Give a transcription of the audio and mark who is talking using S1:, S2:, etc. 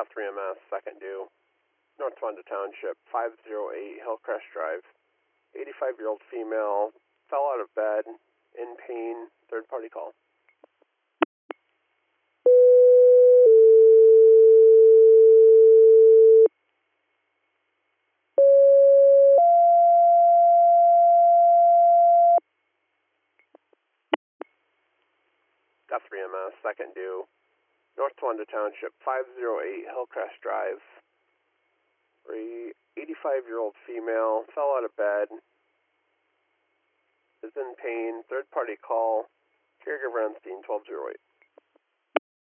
S1: Got 3MS, second due. North Wanda Township, 508 Hillcrest Drive. 85-year-old female, fell out of bed, in pain, third party call. Got 3MS, second due. North Wanda Township, 508 Hillcrest Drive. 85-year-old female, fell out of bed, is in pain, third party call, caregiver on scene, 1208.